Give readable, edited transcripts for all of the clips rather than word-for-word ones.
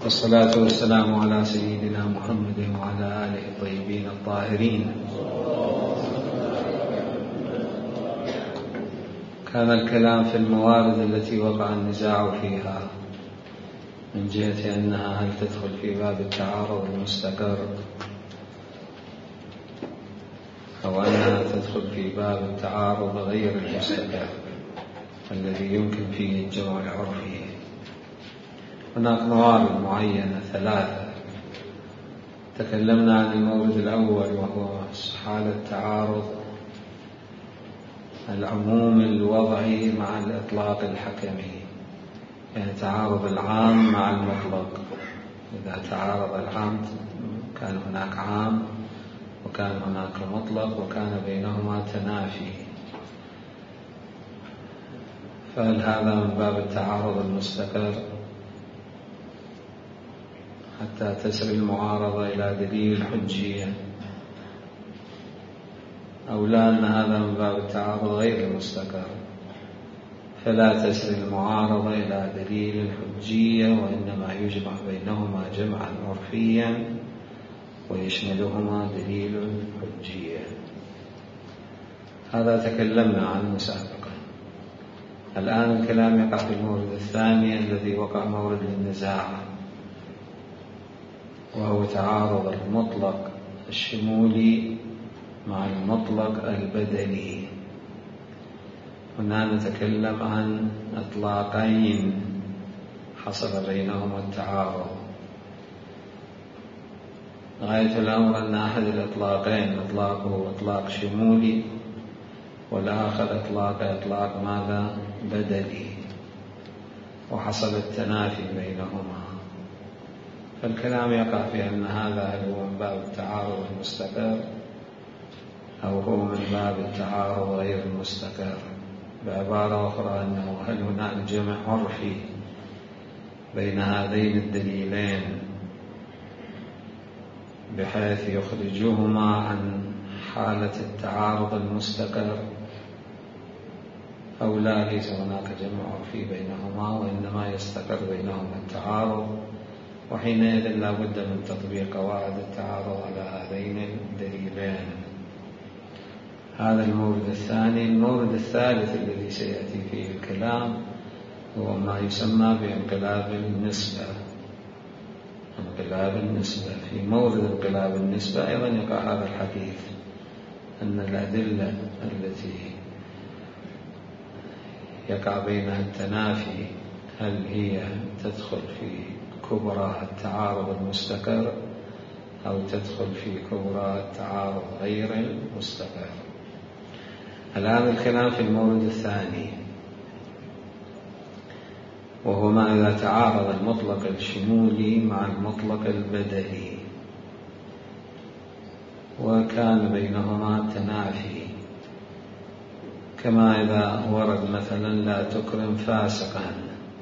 والصلاة والسلام على سيدنا محمد وعلى آله الطيبين الطاهرين. كان الكلام في الموارد التي وقع النزاع فيها من جهة أنها هل تدخل في باب التعارض المستقر أو أنها تدخل في باب التعارض غير المستقر الذي يمكن فيه الجمع العرفي. هناك موارد معينة ثلاثة. تكلمنا عن المورد الأول وهو حالة تعارض العموم الوضعي مع الإطلاق الحكمي، يعني تعارض العام مع المطلق. إذا تعارض العام كان هناك عام وكان هناك مطلق وكان بينهما تنافي، فهل هذا من باب التعارض المستقر حتى تسري المعارضة إلى دليل الحجية، أو لا أن هذا من باب التعارض غير المستقر فلا تسري المعارضة إلى دليل الحجية وإنما يجمع بينهما جمعا عرفيا ويشملهما دليل الحجية. هذا تكلمنا عنه سابقا. الآن الكلام يقع في المورد الثاني الذي وقع مورد النزاع، وهو تعارض المطلق الشمولي مع المطلق البدلي. هنا نتكلم عن إطلاقين حصل بينهما التعارض. غاية الأمر أن أحد الإطلاقين إطلاقه إطلاق شمولي والآخر إطلاق ماذا؟ بدلي، وحصل التنافي بينهما. فالكلام يقع في أن هذا هو من باب التعارض المستقر أو هو من باب التعارض غير المستقر. بعبارة أخرى أنه هل هناك جمع عرفي بين هذين الدليلين بحيث يخرجهما عن حالة التعارض المستقر، أو لا ليس هناك جمع عرفي بينهما وإنما يستقر بينهما التعارض، وحينئذ لا بد من تطبيق قواعد التعارض على هذين الدليلين. هذا المورد الثاني. المورد الثالث الذي سيأتي فيه الكلام هو ما يسمى بانقلاب النسبة. انقلاب النسبة. في مورد انقلاب النسبة أيضا يقع هذا الحديث أن الأدلة التي يقع بينها التنافي هل هي تدخل في كبرى التعارض المستقر أو تدخل في كبرى التعارض غير المستقر. الآن الكلام في المورد الثاني، وهو ما إذا تعارض المطلق الشمولي مع المطلق البدلي وكان بينهما تنافي، كما إذا ورد مثلا لا تكرم فاسقا.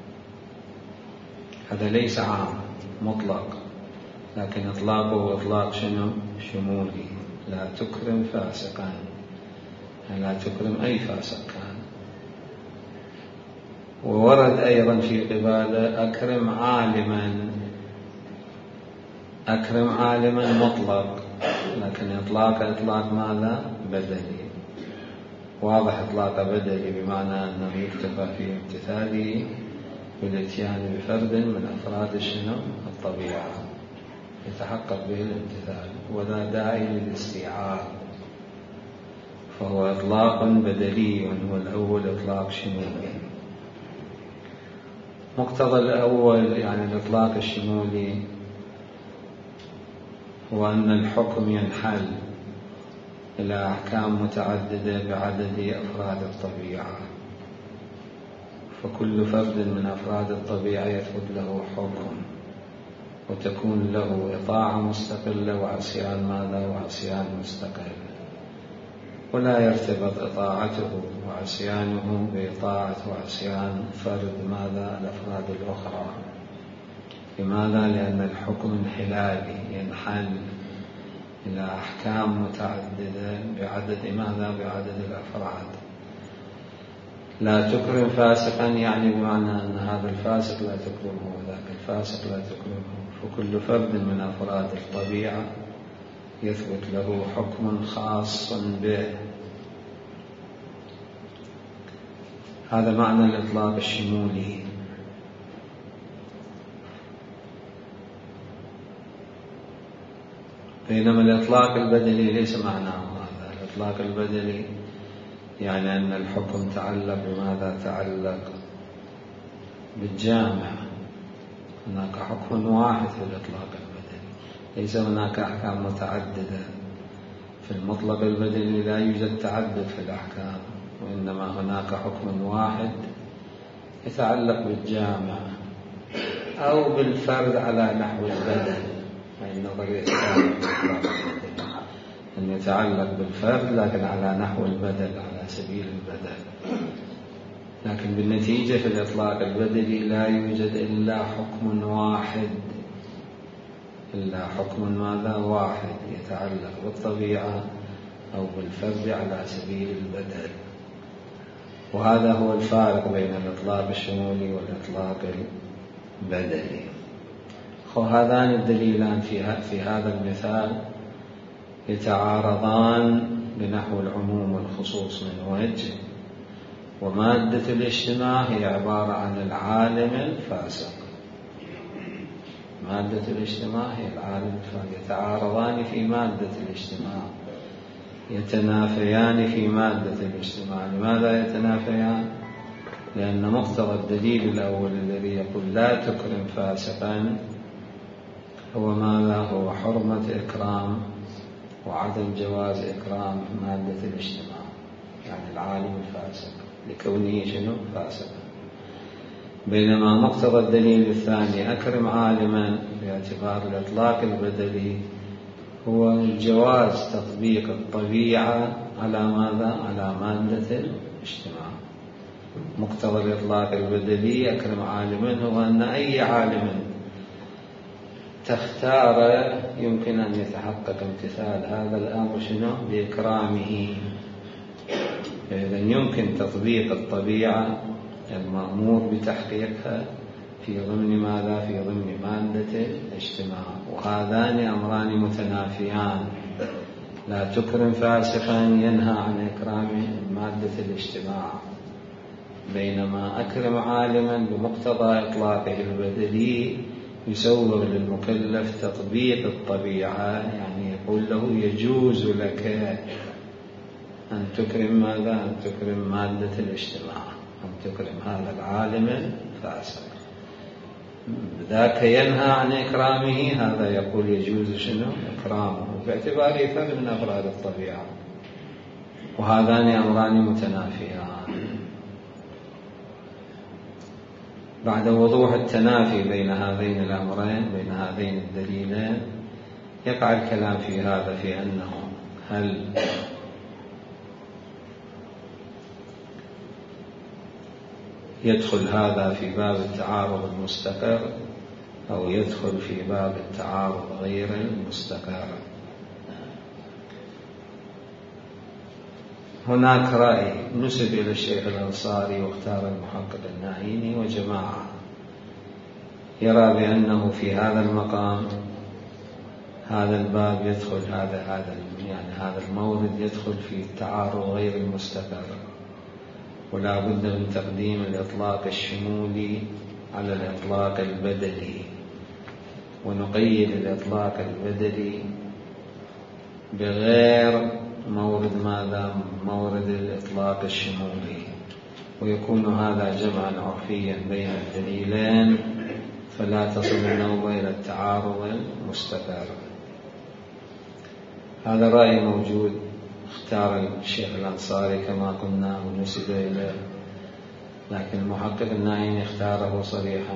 هذا ليس عام مطلق، لكن إطلاقه إطلاق شمولي. لا تكرم فاسقا، لا تكرم أي فاسق كان. وورد أيضا في قبالة أكرم عالما. أكرم عالما مطلق، لكن إطلاق ماذا؟ بدلي. واضح إطلاق بدلي بمعنى أنه يكتفى في امتثاله بالاتيان بفرد من أفراد الطبيعة يتحقق به الامتثال ولا داعي للاستيعاب، فهو إطلاق بدلي والأول إطلاق شمولي. مقتضى الأول يعني الإطلاق الشمولي هو أن الحكم ينحل إلى أحكام متعددة بعدد أفراد الطبيعة، فكل فرد من أفراد الطبيعة يثبت له حكم وتكون له إطاعة مستقلة وعصيان ماذا؟ وعصيان مستقل، ولا يرتبط إطاعته وعصيانه بإطاعة وعصيان فرد ماذا؟ الأفراد الأخرى. لماذا؟ لأن الحكم انحلالي ينحل إلى أحكام متعددة بعدد ماذا؟ بعدد الأفراد. لا تكرم فاسقا يعني بمعنى أن هذا الفاسق لا تكرمه وذاك الفاسق لا تكرمه، فكل فرد من أفراد الطبيعة يثبت له حكم خاص به. هذا معنى الإطلاق الشمولي. بينما الإطلاق البدلي ليس معناه هذا. الإطلاق البدلي يعني أن الحكم تعلق بماذا؟ تعلق بالجامع. هناك حكم واحد في الإطلاق البدلي، ليس هناك أحكام متعددة. في المطلق البدلي لا يوجد تعدد في الأحكام، وإنما هناك حكم واحد يتعلق بالجامع أو بالفرد على نحو البدل. أي نظرية أن يتعلق بالفرد لكن على نحو البدل، على سبيل البدل. لكن بالنتيجة في الإطلاق البدلي لا يوجد إلا حكم واحد، إلا حكم ماذا؟ واحد يتعلق بالطبيعة أو بالفرد على سبيل البدل. وهذا هو الفارق بين الإطلاق الشمولي والإطلاق البدلي. وهذان الدليلان في هذا المثال يتعارضان بنحو العموم والخصوص من وجه، ومادة الاجتماع هي عبارة عن العالم الفاسق. مادة الاجتماع هي العالم الفاسق، يتعارضان في مادة الاجتماع، يتنافيان في مادة الاجتماع. لماذا يتنافيان؟ لأن مقتضى الدليل الأول الذي يقول لا تكرم فاسقا هو ماذا؟ هو حرمة إكرام وعدم جواز إكرام مادة الاجتماع، يعني العالم الفاسق لكونه شنو؟ فاسقا. بينما مقتضى الدليل الثاني أكرم عالما باعتبار الإطلاق البدلي هو جواز تطبيق الطبيعة على ماذا؟ على مادة الاجتماع. مقتضى الإطلاق البدلي أكرم عالما هو أن أي عالم تختار يمكن أن يتحقق امتثال هذا الأمر شنو؟ بإكرامه. إذن يمكن تطبيق الطبيعة المأمور بتحقيقها في ضمن ماذا؟ في ضمن مادة الاجتماع. وهذان أمران متنافيان. لا تكرم فاسقا ينهى عن إكرام مادة الاجتماع، بينما أكرم عالما بمقتضى إطلاقه البدلي يسوغ للمكلف تطبيق الطبيعة، يعني يقول له يجوز لك أن تكرم ماذا؟ أن تكرم مادة الاجتماع، أن تكرم هذا العالم الفاسق. ذاك ينهى عن إكرامه، هذا يقول يجوز شنو؟ إكرامه باعتباره فرد من أفراد الطبيعة. وهذان أمران متنافيان. بعد وضوح التنافي بين هذين الأمرين، بين هذين الدليلين، يقع الكلام في هذا، في أنه هل يدخل هذا في باب التعارض المستقر أو يدخل في باب التعارض غير المستقر. هناك رأي نسب إلى الشيخ الأنصاري واختار المحقق النعيمي وجماعة يرى بأنه في هذا المقام هذا الباب يدخل هذا المورد يدخل في التعارض غير المستقر، ولا بد من تقديم الإطلاق الشمولي على الإطلاق البدلي، ونقيد الإطلاق البدلي بغير مورد ماذا؟ مورد الإطلاق الشمولي، ويكون هذا جمعا عرفيا بين الدليلين فلا تصل النوبة إلى التعارض المستقر. هذا الرأي موجود، اختار الشيخ الأنصاري كما قلنا ونسب إليه، لكن المحقق النعيمي اختاره صريحا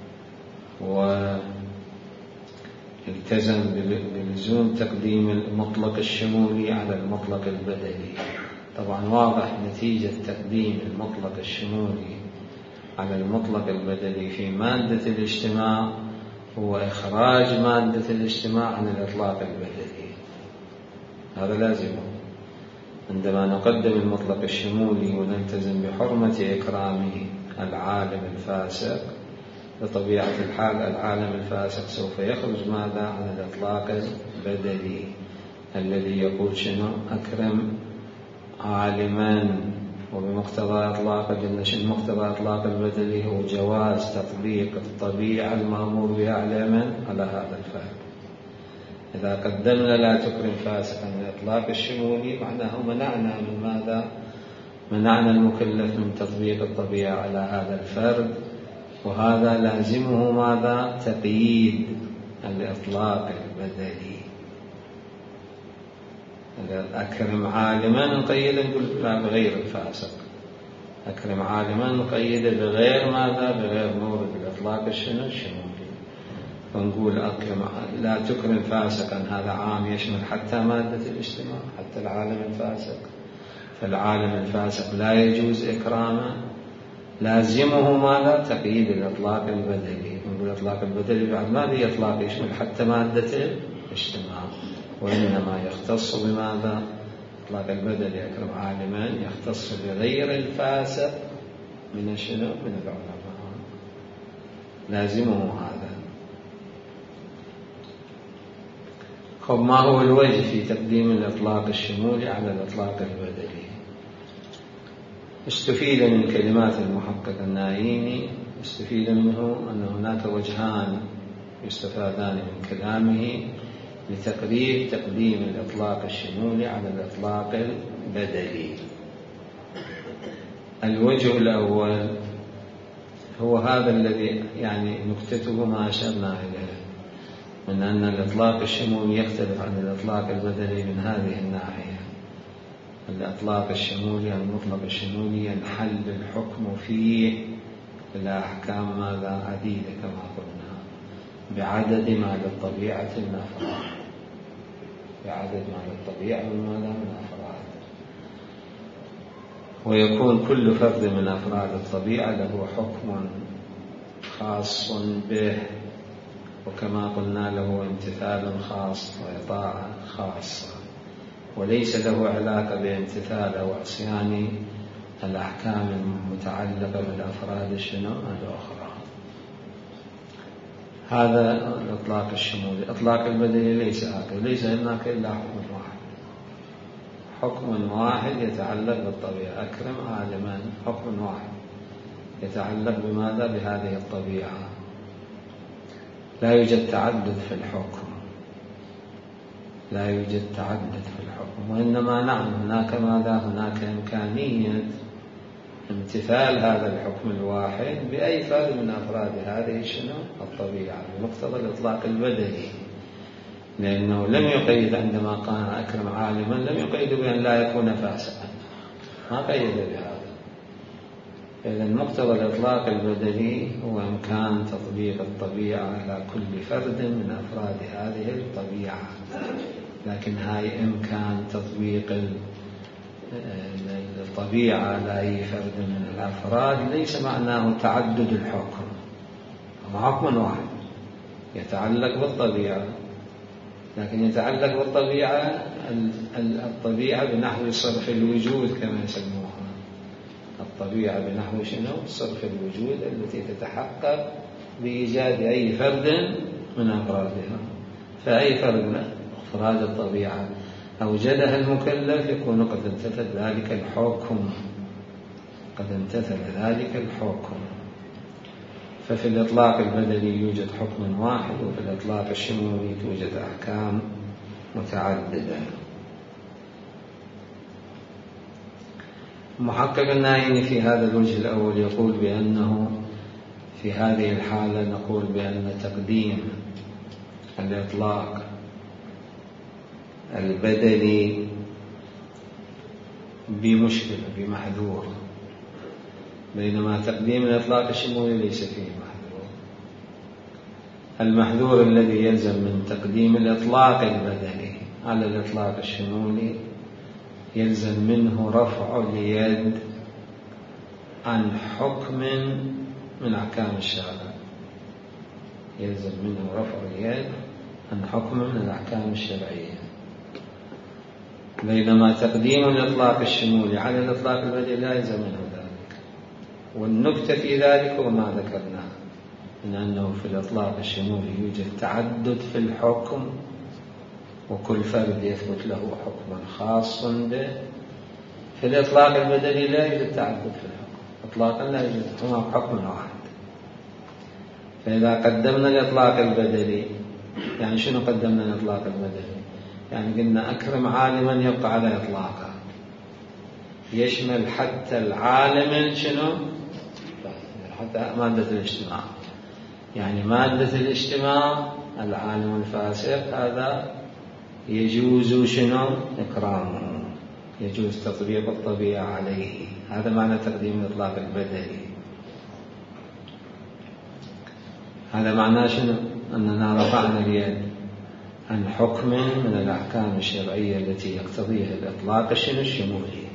والتزم بلزوم تقديم المطلق الشمولي على المطلق البدلي. طبعا واضح نتيجة تقديم المطلق الشمولي على المطلق البدلي في مادة الاجتماع هو إخراج مادة الاجتماع عن الإطلاق البدلي، هذا لازم. عندما نقدم المطلق الشمولي ونلتزم بحرمة إكرام العالم الفاسق، بطبيعة الحال العالم الفاسق سوف يخرج ماذا عن الإطلاق البدلي الذي يقول شنو؟ أكرم عالما. وبمقتضى إطلاق مقتضى إطلاق البدلي هو جواز تطبيق الطبيعة المأمور بها على هذا الفرد. إذا قدمنا لا تكرم فاسقا الإطلاق الشمولي معناه منعنا من ماذا؟ منعنا المكلف من تطبيق الطبيعة على هذا الفرد، وهذا لازمه ماذا؟ تقييد الإطلاق البدلي. أكرم عالما نقيد نقول لا بغير الفاسق، أكرم عالما نقيد بغير ماذا؟ بغير مورد الإطلاق الشمولي. فنقول أكرم لا تكرم فاسقا هذا عام يشمل حتى مادة الاجتماع، حتى العالم الفاسق. فالعالم الفاسق لا يجوز إكرامه، لازمه ماذا؟ تقييد الإطلاق البدلي. نقول الإطلاق البدلي بعد ماذا إطلاق يشمل حتى مادة الاجتماع، وإنما يختص بماذا؟ إطلاق البدلي أكرم عالما يختص بغير الفاسق من شنو؟ من العلماء، لازمه هذا. خب ما هو الوجه في تقديم الإطلاق الشمولي على الإطلاق البدلي؟ استفيد من كلمات المحقق النايمي، استفيد منه أن هناك وجهان يستفادان من كلامه لتقرير تقديم الإطلاق الشمولي على الإطلاق البدلي. الوجه الأول هو هذا الذي يعني نكتته ما أشرنا إليه، من أن الإطلاق الشمولي يختلف عن الإطلاق البدلي من هذه الناحية. الإطلاق الشمولي المطلق الشمولي ينحل الحكم فيه إلى أحكام ماذا؟ عديدة كما قلنا، بعدد ما للطبيعة من أفراد، بعدد ما للطبيعة من أفراد. ويكون كل فرد من أفراد الطبيعة له حكم خاص به، وكما قلنا له امتثال خاص وإطاعة خاصة، وليس له علاقة بامتثال أو عصيان الأحكام المتعلقة بالأفراد الأخرى. هذا الإطلاق الشمولي. إطلاق البدلي ليس هكذا، ليس هناك إلا حكم واحد، حكم واحد يتعلق بالطبيعة. أكرم عالما حكم واحد يتعلق بماذا؟ بهذه الطبيعة. لا يوجد تعدد في الحكم، لا يوجد تعدد في الحكم، وإنما نعم هناك ماذا؟ هناك إمكانية امتثال هذا الحكم الواحد بأي فرد من أفراد هذه الطبيعة بمقتضى الإطلاق البدلي، لأنه لم يقيد عندما قال أكرم عالما لم يقيد بأن لا يكون فاسقا، ما قيد بهذا. إذا مقتضى الإطلاق البدلي هو إمكان تطبيق الطبيعة على كل فرد من أفراد هذه الطبيعة، لكن هاي إمكان تطبيق الطبيعة على أي فرد من الأفراد ليس معناه تعدد الحكم، هو حكم واحد يتعلق بالطبيعة، لكن يتعلق بالطبيعة الطبيعة بنحو صرف الوجود كما يسموها، الطبيعة بنحو صرف الوجود التي تتحقق بإيجاد أي فرد من أفرادها. فأي فرد من أفراد الطبيعة أوجدها المكلف يكون قد امتثل ذلك الحكم، قد امتثل ذلك الحكم. ففي الإطلاق البدلي يوجد حكم واحد، وفي الإطلاق الشمولي توجد أحكام متعددة. محقق النايمي في هذا الوجه الأول يقول بأنه في هذه الحالة نقول بأن تقديم الإطلاق البدلي بمشكلة بمحذور، بينما تقديم الإطلاق الشمولي ليس فيه محذور. المحذور الذي يلزم من تقديم الإطلاق البدلي على الإطلاق الشمولي يلزم منه رفع اليد عن حكم من أحكام الشرع، يلزم منه رفع اليد عن حكم من الأحكام الشرعية. بينما تقديم الإطلاق الشمولي على الإطلاق البدلي لا يلزم منه ذلك. والنكتة في ذلك هو ما ذكرناه من أنه في الإطلاق الشمولي يوجد تعدد في الحكم، وكل فرد يثبت له حكم خاص به. في الإطلاق البدلي لا يوجد تعدد في الحكم إطلاقا، لا يوجد، هو حكم واحد. فإذا قدمنا الإطلاق البدلي، يعني شنو قدمنا الإطلاق البدلي؟ يعني قلنا أكرم عالما يبقى على إطلاقه، يشمل حتى العالم شنو؟ حتى مادة الاجتماع. يعني مادة الاجتماع العالم الفاسق هذا يجوز شنو؟ إكرامه، يجوز تطبيق الطبيعة عليه. هذا معنى تقديم الإطلاق البدلي. هذا معناه شنو؟ أننا رفعنا اليد عن حكم من الأحكام الشرعية التي يقتضيها الإطلاق الشمولي.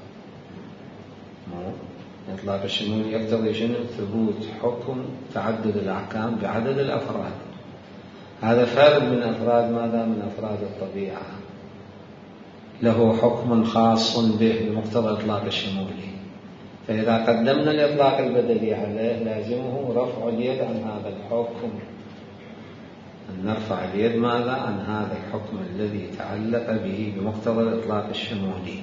الإطلاق الشمولي يقتضي شنو؟ ثبوت حكم تعدد الأحكام بعدد الأفراد. هذا فرد من أفراد ماذا؟ من أفراد الطبيعة، له حكم خاص به بمقتضى الإطلاق الشمولي. فإذا قدمنا الإطلاق البدلي عليه لازمه رفع اليد عن هذا الحكم، أن نرفع اليد ماذا؟ عن هذا الحكم الذي تعلق به بمقتضى الإطلاق الشمولي.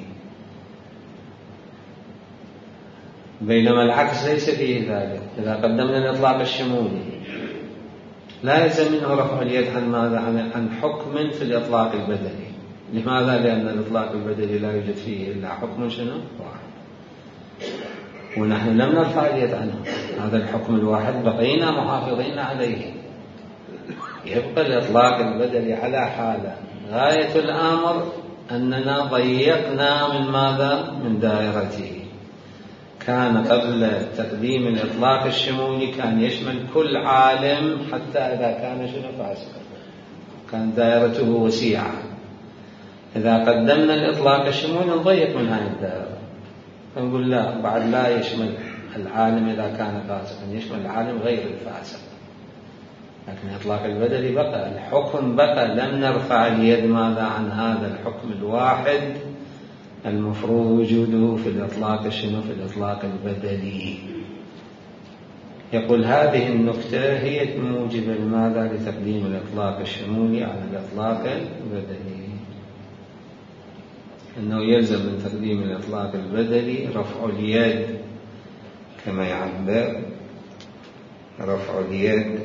بينما العكس ليس فيه ذلك. إذا قدمنا الإطلاق الشمولي لا يلزم منه رفع اليد عن ماذا؟ عن حكم في الإطلاق البدلي. لماذا؟ لأن الإطلاق البدلي لا يوجد فيه إلا حكم شنو؟ واحد، ونحن لم نرفع اليد عنه. هذا الحكم الواحد بقينا محافظين عليه، يبقى الإطلاق البدلي على حاله. غاية الأمر أننا ضيقنا من ماذا؟ من دائرته. كان قبل تقديم الإطلاق الشمولي كان يشمل كل عالم حتى إذا كان شنو؟ فاسقا، كان دائرته وسيعة. إذا قدمنا الإطلاق الشمولي نضيق من هذه الدائرة، فنقول لا، بعد لا يشمل العالم إذا كان فاسقا، يشمل العالم غير الفاسق. لكن الإطلاق البدلي بقى، الحكم بقى، لم نرفع اليد ماذا؟ عن هذا الحكم الواحد المفروض وجوده في الإطلاق شنو؟ في الإطلاق البدلي. يقول هذه النكتة هي موجبة لماذا؟ لتقديم الإطلاق الشمولي على الإطلاق البدلي. أنه يلزم من تقديم الإطلاق البدلي رفع اليد، كما يعبر، رفع اليد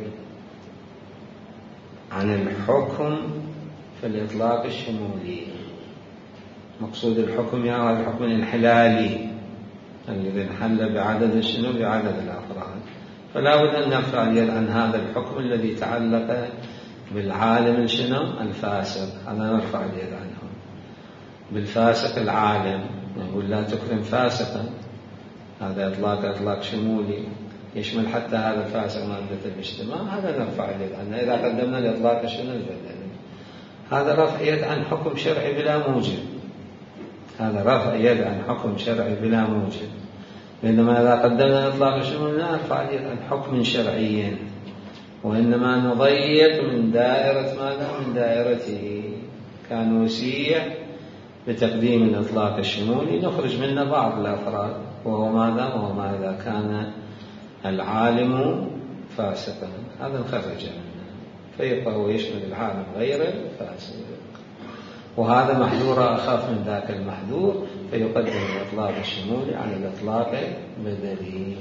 عن الحكم في الإطلاق الشمولي. مقصود الحكم يعني الحكم الانحلالي الذي انحل بعدد شنو؟ بعدد الأفراد. فلا بد أن نرفع اليد عن هذا الحكم الذي تعلق بالعالم شنو؟ الفاسق، هذا نرفع اليد عنه. بالفاسق العالم، نقول لا تكرم فاسقا، هذا إطلاق شمولي يشمل حتى هذا الفاسق مادة الاجتماع، هذا نرفع اليد عنه. إذا قدمنا الإطلاق شنو؟ البدلي. هذا رفع يد عن حكم شرعي بلا موجب، هذا رفع يد عن حكم شرعي بلا موجب. بينما إذا قدمنا الإطلاق الشمولي لا نرفع اليد عن حكم شرعي، وإنما نضيق من دائرة ماذا؟ من دائرته. كان وسيع بتقديم الإطلاق الشمولي، نخرج منه بعض الأفراد، وهو ماذا؟ وهو ما إذا كان العالم فاسقا، هذا نخرج منه، فيبقى هو يشمل العالم غير الفاسق. وهذا محذور أخف من ذاك المحذور، فيقدم الإطلاق الشمولي على الإطلاق البدلي.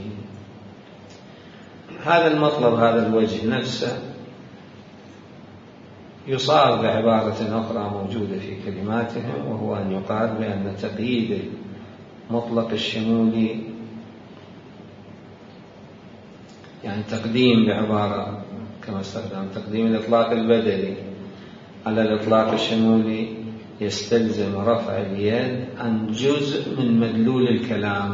هذا المطلب، هذا الوجه نفسه يصار بعبارة أخرى موجودة في كلماتهم، وهو أن يقال بأن تقييد مطلق الشمولي، يعني تقديم بعبارة كما استخدم تقديم الإطلاق البدلي على الإطلاق الشمولي، يستلزم رفع اليد عن جزء من مدلول الكلام.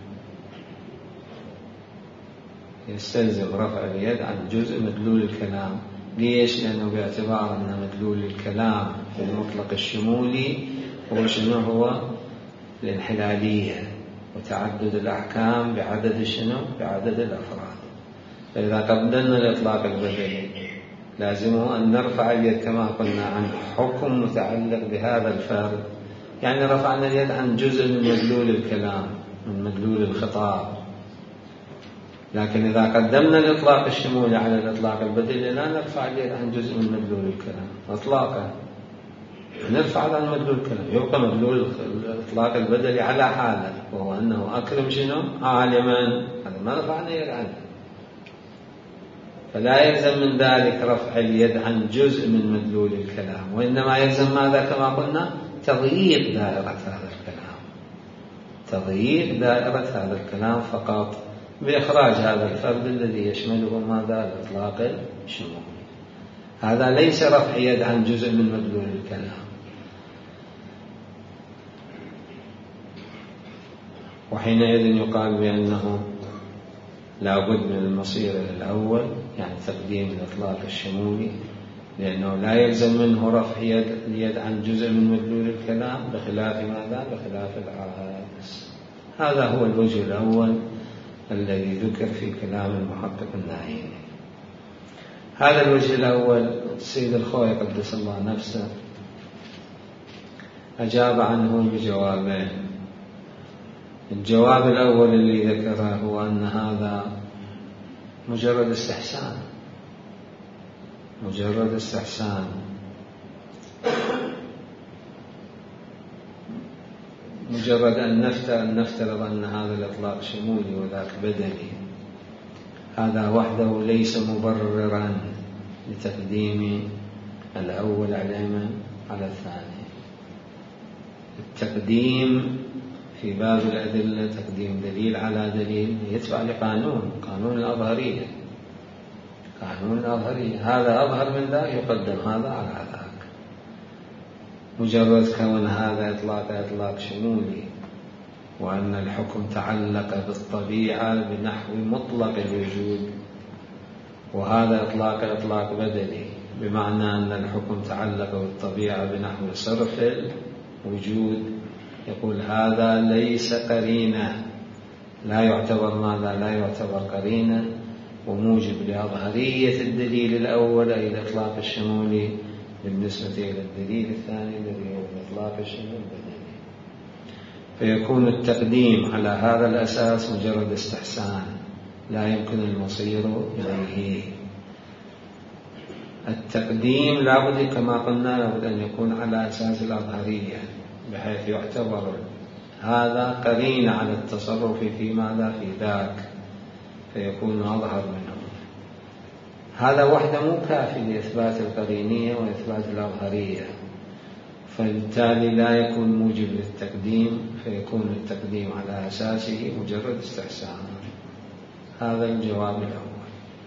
يستلزم رفع اليد عن جزء مدلول الكلام. ليش؟ لأنه باعتبار أن مدلول الكلام في المطلق الشمولي هو شنو؟ هو الانحلالية وتعدد الأحكام بعدد شنو؟ بعدد الأفراد. فإذا قدمنا الإطلاق البدلي لازمه أن نرفع اليد كما قلنا عن حكم متعلق بهذا الفرد، يعني رفعنا اليد عن جزء من مدلول الكلام، من مدلول الخطاب. لكن إذا قدمنا الإطلاق الشمولي على الإطلاق البدلي لا نرفع اليد عن جزء من مدلول الكلام إطلاقا، نرفع عن مدلول الكلام، يبقى مدلول الإطلاق البدلي على حاله، وهو أنه أكرم شنو؟ عالما، هذا ما رفعنا اليد عنه. فلا يلزم من ذلك رفع اليد عن جزء من مدلول الكلام، وإنما يلزم ماذا؟ كما قلنا تضييق دائرة هذا الكلام، تضييق دائرة هذا الكلام فقط، بإخراج هذا الفرد الذي يشمله ماذا؟ الإطلاق الشمولي. هذا ليس رفع يد عن جزء من مدلول الكلام. وحينئذ يقال بأنه لا بد من المصير الأول، يعني تقديم الإطلاق الشمولي، لأنه لا يلزم منه رفع اليد عن جزء من مدلول الكلام، بخلاف ماذا؟ بخلاف العكس. هذا هو الوجه الأول الذي ذكر في كلام المحقق الناهيني. هذا الوجه الأول السيد الخوئي قدس الله نفسه أجاب عنه بجوابين. الجواب الأول اللي ذكره هو أن هذا مجرد استحسان، مجرد استحسان، مجرد أن نفترض أن هذا الإطلاق شمولي وذاك بدلي، هذا وحده ليس مبررا لتقديم الأول على الثاني. التقديم في باب الأدلة تقديم دليل على دليل يتبع لقانون، قانون الأظهرية، قانون الأظهرية، هذا أظهر من ذا يقدم هذا على ذاك. مجرد كون هذا إطلاق شمولي، وأن الحكم تعلق بالطبيعة بنحو مطلق الوجود، وهذا إطلاق بدلي، بمعنى أن الحكم تعلق بالطبيعة بنحو صرف الوجود، يقول هذا ليس قرينة، لا يعتبر ماذا؟ لا يعتبر قرينة، وموجب لأظهرية الدليل الأول أي الإطلاق الشمولي بالنسبة إلى الدليل الثاني الذي هو الإطلاق الشمولي البدلي. فيكون التقديم على هذا الأساس مجرد استحسان لا يمكن المصير إليه. التقديم لابد كما قلنا لابد أن يكون على أساس الأظهرية، بحيث يعتبر هذا قرينة على التصرف في ماذا؟ في ذاك، فيكون أظهر منه. هذا وحده مو كافي لإثبات القرينية وإثبات الأظهرية، فبالتالي لا يكون موجب للتقديم، فيكون التقديم على أساسه مجرد استحسان. هذا الجواب الأول.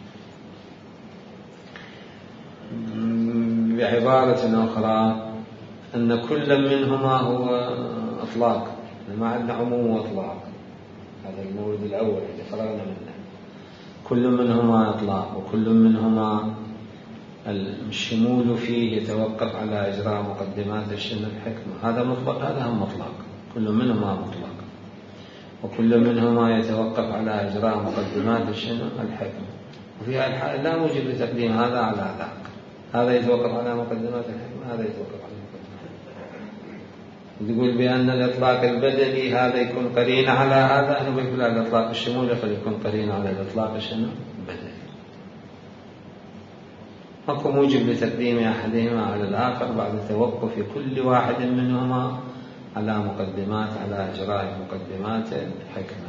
بعبارة أخرى أن كل منهما هو إطلاق، ما عندنا عموم وإطلاق، هذا المورد الأول اللي خرجنا منه. كل منهما إطلاق، وكل منهما الشمول فيه يتوقف على إجراء مقدمات الشنو الحكمة، هذا مطلق، هذا هم مطلق، كل منهما مطلق، وكل منهما يتوقف على إجراء مقدمات الشنو الحكمة. وفي هذه الحالة لا موجب لتقديم هذا على ذاك، هذا يتوقف على مقدمات الحكمة، هذا يتوقف على مقدمات الحكمة. يقول بأن الإطلاق البدلي هذا يكون قرين على هذا، أنا بقول الإطلاق الشمولي فليكون قرين على الإطلاق الشنو البدلي. ماكو موجب لتقديم أحدهما على الآخر بعد توقف كل واحد منهما على مقدمات، على إجراء مقدمات الحكمة.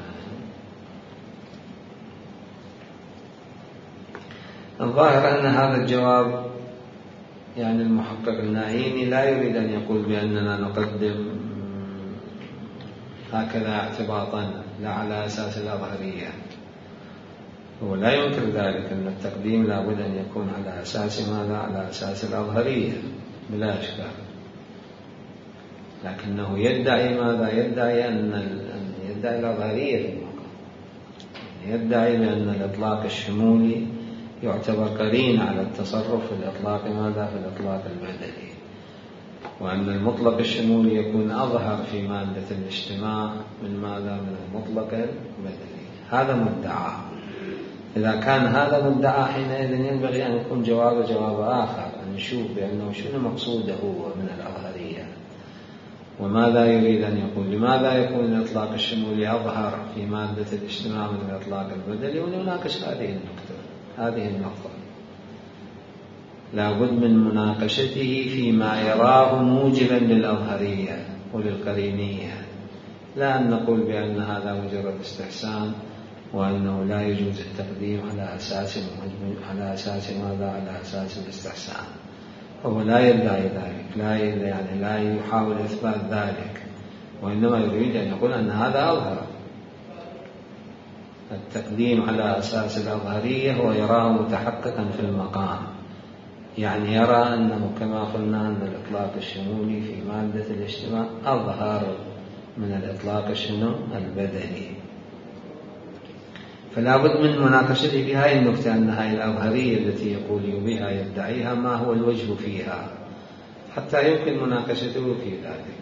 الظاهر أن هذا الجواب يعني المحقق الناهيني لا يريد أن يقول بأننا نقدم هكذا اعتباطا لا على أساس الأظهرية، هو لا ينكر ذلك أن التقديم لا بد أن يكون على أساس ماذا؟ على أساس الأظهرية بلا إشكال، لكنه يدعي ماذا؟ يدعي يدعي الأظهرية في المقام، يدعي بأن الإطلاق الشمولي يعتبر قرين على التصرف في الإطلاق ماذا؟ في الإطلاق البدلي، وأن المطلق الشمولي يكون أظهر في مادة الاجتماع من ماذا؟ من المطلق البدلي. هذا مدعى. إذا كان هذا مدعى حينئذ ينبغي أن يكون جواب آخر، أن نشوف بأنه شنو مقصوده هو من الأظهرية. وماذا يريد أن يقول؟ لماذا يكون الإطلاق الشمولي أظهر في مادة الاجتماع من الإطلاق البدلي؟ ونناقش هذه النقطة لا بد من مناقشته فيما يراه موجبا للأظهرية وللقرينية، لا أن نقول بأن هذا مجرد استحسان وأنه لا يجوز التقديم على أساس ماذا؟ على أساس الاستحسان. هو لا يدعي ذلك، لا يحاول إثبات ذلك، وإنما يريد أن يقول أن هذا أظهر. التقديم على أساس الأظهرية هو يراه متحققا في المقام، يعني يرى أنه كما قلنا أن الإطلاق الشمولي في مادة الاجتماع أظهر من الإطلاق البدني. فلا بد من مناقشته في هذه النقطة، أن هذه الأظهرية التي يقول بها يدعيها ما هو الوجه فيها، حتى يمكن مناقشته في ذلك.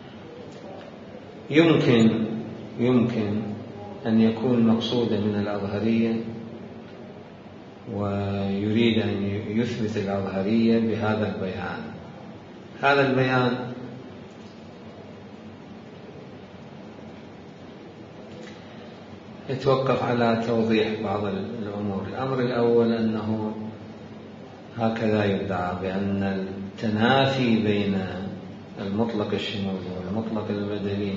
يمكن أن يكون مقصودا من الأظهرية ويريد أن يثبت الأظهرية بهذا البيان. هذا البيان يتوقف على توضيح بعض الأمور. الأمر الأول أنه هكذا يدعى بأن التنافي بين المطلق الشمولي والمطلق البدلي،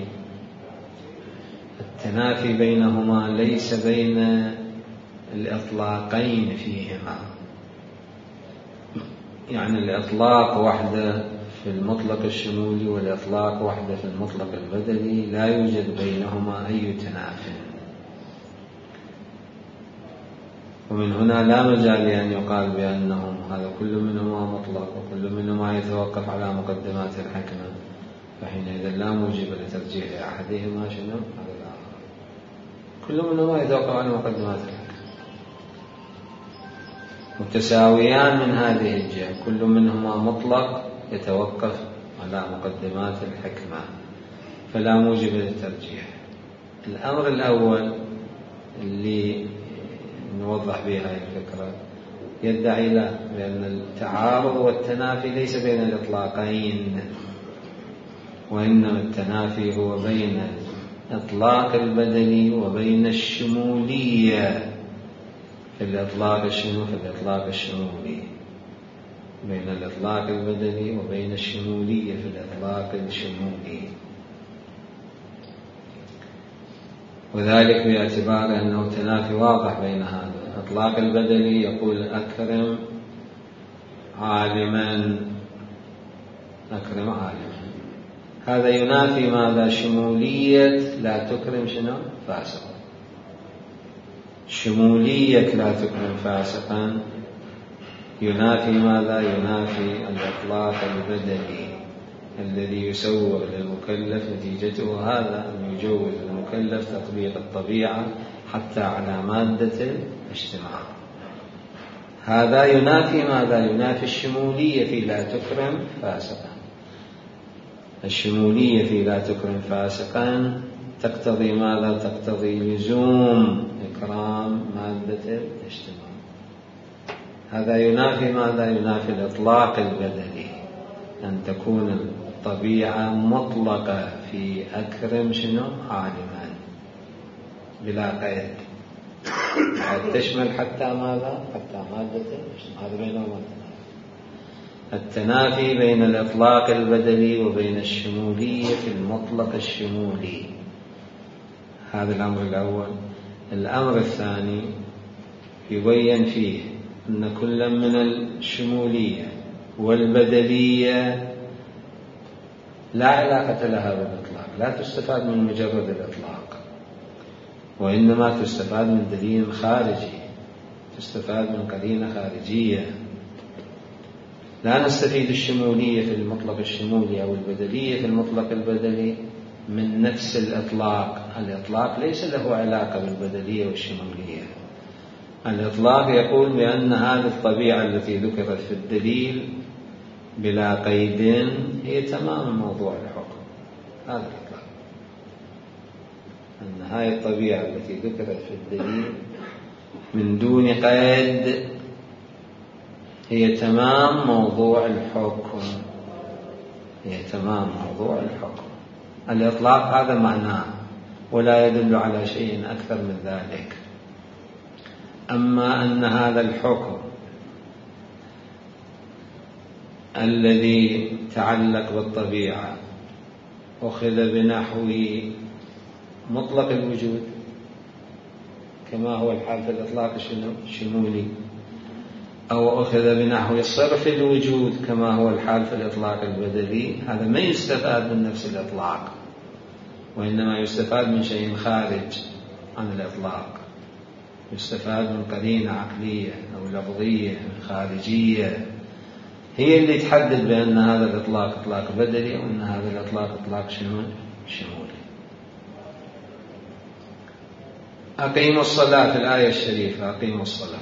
التنافي بينهما ليس بين الإطلاقين فيهما، يعني الإطلاق وحده في المطلق الشمولي والإطلاق وحده في المطلق البدلي لا يوجد بينهما أي تنافي. ومن هنا لا مجال لأن يقال بأنهم هذا كل منهما مطلق وكل منهما يتوقف على مقدمات الحكمة، فحينئذ لا موجب لترجيح أحدهما على الآخر. كل منهما يتوقف على مقدمات الحكمة، متساويان من هذه الجهة، كل منهما مطلق يتوقف على مقدمات الحكمة، فلا موجب للترجيح. الأمر الأول اللي نوضح به هذه الفكرة يدعي لا، بأن التعارض والتنافي ليس بين الإطلاقين، وإنما التنافي هو بين الإطلاق البدني وبين الشمولية في الإطلاق الشمولي، بين الإطلاق البدني وبين الشمولية في الإطلاق الشمولي، وذلك باعتبار أنه تنافي واضح بين هذا. الإطلاق البدني يقول أكرم عالما، هذا ينافي ماذا؟ شمولية لا تكرم فاسقا. شمولية لا تكرم فاسقا ينافي ماذا؟ ينافي الإطلاق البدني الذي يسوغ للمكلف نتيجته هذا أن يجوز المكلف تطبيق الطبيعة حتى على مادة الاجتماع. هذا ينافي ماذا؟ ينافي الشمولية في لا تكرم فاسقا. الشمولية في لا تكرم فاسقا تقتضي ماذا؟ تقتضي لزوم إكرام مادة الاجتماع. هذا ينافي ماذا؟ ينافي الإطلاق البدني، أن تكون الطبيعة مطلقة في أكرم عالما بلا قيد، تشمل حتى ماذا؟ حتى مادة الاجتماع. هذا بينهما التنافي بين الإطلاق البدني وبين الشمولية في المطلق الشمولي. هذا الأمر الأول. الأمر الثاني يبين فيه أن كل من الشمولية والبدلية لا علاقة لها بالإطلاق، لا تستفاد من مجرد الإطلاق، وإنما تستفاد من دليل خارجي، تستفاد من قرينة خارجية. لا نستفيد الشمولية في المطلق الشمولي أو البدلية في المطلق البدلي من نفس الإطلاق. الإطلاق ليس له علاقة بالبدلية والشمولية. الإطلاق يقول بأن هذه الطبيعة التي ذكرت في الدليل بلا قيد هي تمام موضوع الحكم. هذا الإطلاق، أن هذه الطبيعة التي ذكرت في الدليل من دون قيد هي تمام موضوع الحكم. هي تمام موضوع الحكم. الإطلاق هذا معناه ولا يدل على شيء أكثر من ذلك. أما أن هذا الحكم الذي تعلق بالطبيعة أخذ بنحو مطلق الوجود كما هو الحال في الإطلاق الشمولي، أو أخذ بنحو صرف الوجود كما هو الحال في الإطلاق البدلي، هذا ما يستفاد من نفس الإطلاق، وإنما يستفاد من شيء خارج عن الإطلاق، يستفاد من قرينة عقلية أو لفظية خارجية هي اللي تحدد بأن هذا الإطلاق إطلاق بدلي وأن هذا الإطلاق إطلاق شمولي. أقيموا الصلاة في الآية الشريفة، أقيموا الصلاة،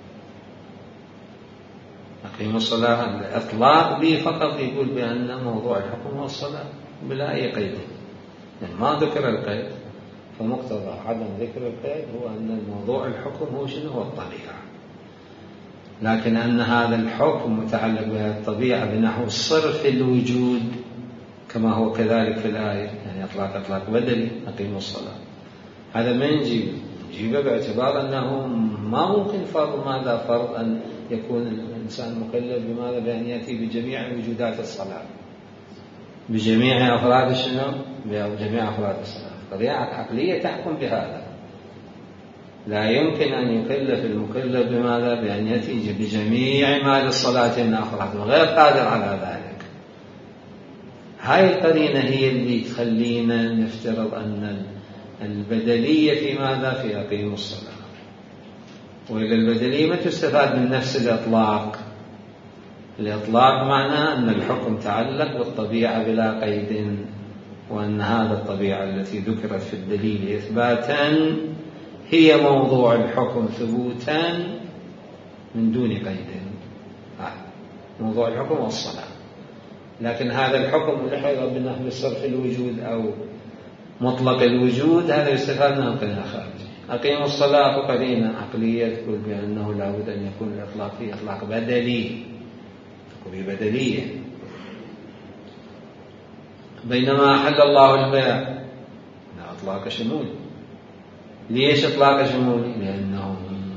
أقيموا الصلاة الإطلاق به فقط يقول بأن موضوع الحكم هو الصلاة بلا أي قيد، يعني ما ذكر القيد، فمقتضى عدم ذكر القيد هو أن الموضوع الحكم هو شنو؟ هو الطبيعة. لكن أن هذا الحكم متعلق بالطبيعة بنحو صرف الوجود كما هو كذلك في الآية، يعني إطلاق بدلي أقيموا الصلاة، هذا ما نجيبه باعتبار أنه ما ممكن فرض ماذا فرض أن يكون الإنسان مكلف بماذا بأن يأتي بجميع وجودات الصلاة بجميع أفراد شنو؟ بجميع أفراد الصلاة. طبيعة عقلية تحكم بهذا، لا يمكن أن يكلف المكلف بماذا بأن يأتي بجميع ما للصلاة إن أفراد، وغير قادر على ذلك. هاي القرينة هي اللي تخلينا نفترض أن البدلية في ماذا؟ في أقيموا الصلاة. وإذا البدلية ما تستفاد من نفس الإطلاق، الإطلاق معناه أن الحكم تعلق بالطبيعة بلا قيد، وأن هذا الطبيعة التي ذكرت في الدليل إثباتا هي موضوع الحكم ثبوتا من دون قيد. موضوع الحكم والصلاة. لكن هذا الحكم اللي بنحو صرف الوجود أو مطلق الوجود هذا يستفاد من قرينة خارجية. أقيموا الصلاة قرينة عقلية تقول بأنه لابد أن يكون الإطلاق فيه إطلاق بدلي، تكون بدلية. بينما أحل الله البيع إطلاق شمولي. ليش إطلاق شمولي؟ لأنه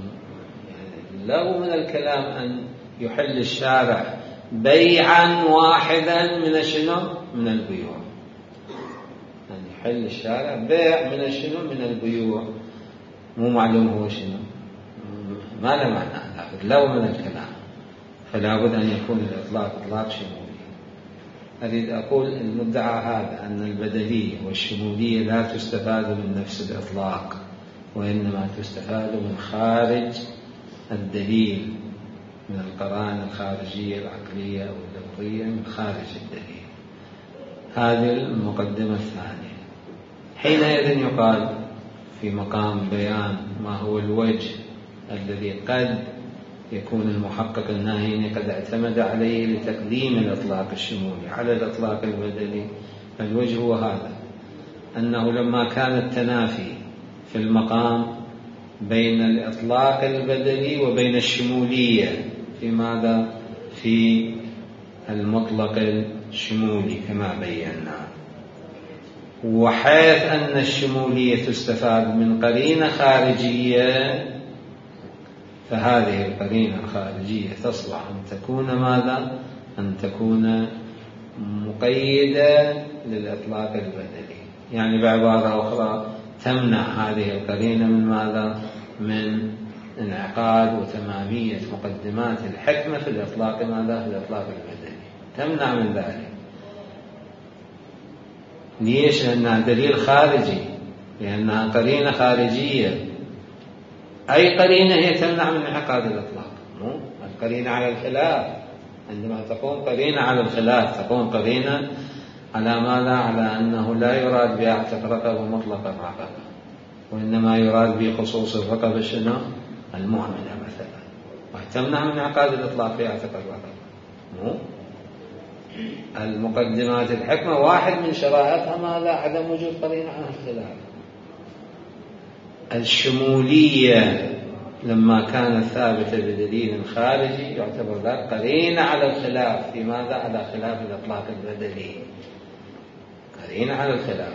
له من الكلام أن يحل الشارع بيعا واحدا من شنو؟ من البيوع. أن يحل الشارع بيع من شنو؟ من البيوع. مو معلوم هو شنو، ما له معنى، لكن له من الكلام، فلا بد أن يكون الإطلاق إطلاق شمولي. أريد أقول المدعى هذا أن البدلية والشمولية لا تستفاد من نفس الإطلاق، وإنما تستفاد من خارج الدليل، من القرائن الخارجية العقلية أو اللفظية من خارج الدليل. هذه المقدمة الثانية. حينئذ يقال في مقام بيان ما هو الوجه الذي قد يكون المحقق الناهي قد اعتمد عليه لتقديم الإطلاق الشمولي على الإطلاق البدلي. الوجه هو هذا، أنه لما كان التنافي في المقام بين الإطلاق البدلي وبين الشمولية في ماذا؟ في المطلق الشمولي كما بينا، وحيث أن الشمولية تستفاد من قرينة خارجية، فهذه القرينة الخارجية تصلح أن تكون ماذا؟ أن تكون مقيدة للإطلاق البدلي، يعني بعبارة أخرى تمنع هذه القرينة من ماذا؟ من انعقاد وتمامية مقدمات الحكمة في الإطلاق ماذا؟ في الإطلاق البدلي، تمنع من ذلك. ليش؟ لأنها دليل خارجي، لأنها قرينة خارجية. أي قرينة هي تمنع من انعقاد الإطلاق؟ القرينة على الخلاف. عندما تقوم قرينة على الخلاف تقوم قرينة على ماذا؟ على أنه لا يراد بأعتق رقبة مطلق الرقبة، وإنما يراد بخصوص الرقبة شنو؟ المؤمنة مثلا، وتمنع من انعقاد الإطلاق في أعتق الرقبة. المقدمات الحكمة واحد من شرائطها ماذا؟ عدم وجود قرينة على الخلاف. الشمولية لما كانت ثابتة بدليل خارجي يعتبر ذلك قرينة على الخلاف. في ماذا؟ على خلاف الإطلاق البدلي، قرينة على الخلاف.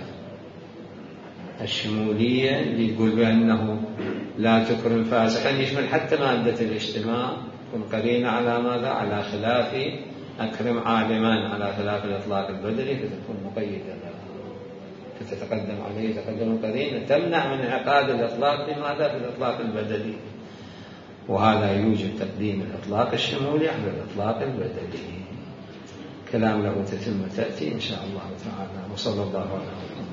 الشمولية اللي يقول بأنه لا تكرم فاسقا يشمل حتى مادة الاجتماع، تكون قرينة على ماذا؟ على خلاف أكرم عالما، على خلاف الإطلاق البدلي، فتكون مقيدة، فتتقدم عليه تقدم قرينة تمنع من انعقاد الإطلاق لماذا؟ في الإطلاق البدلي. وهذا يوجب تقديم الإطلاق الشمولي على الإطلاق البدلي. كلام له تتم تأتي إن شاء الله تعالى. وصلى الله على محمد.